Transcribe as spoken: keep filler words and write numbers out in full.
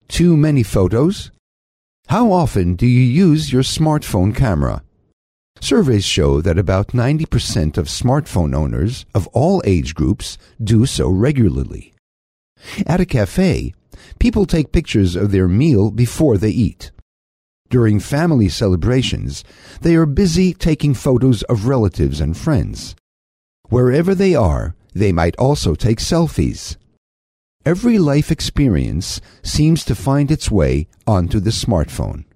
Too many photos? How often do you use your smartphone camera? Surveys show that about ninety percent of smartphone owners of all age groups do so regularly. At a cafe, people take pictures of their meal before they eat. During family celebrations, they are busy taking photos of relatives and friends. Wherever they are, they might also take selfies. Every life experience seems to find its way onto the smartphone.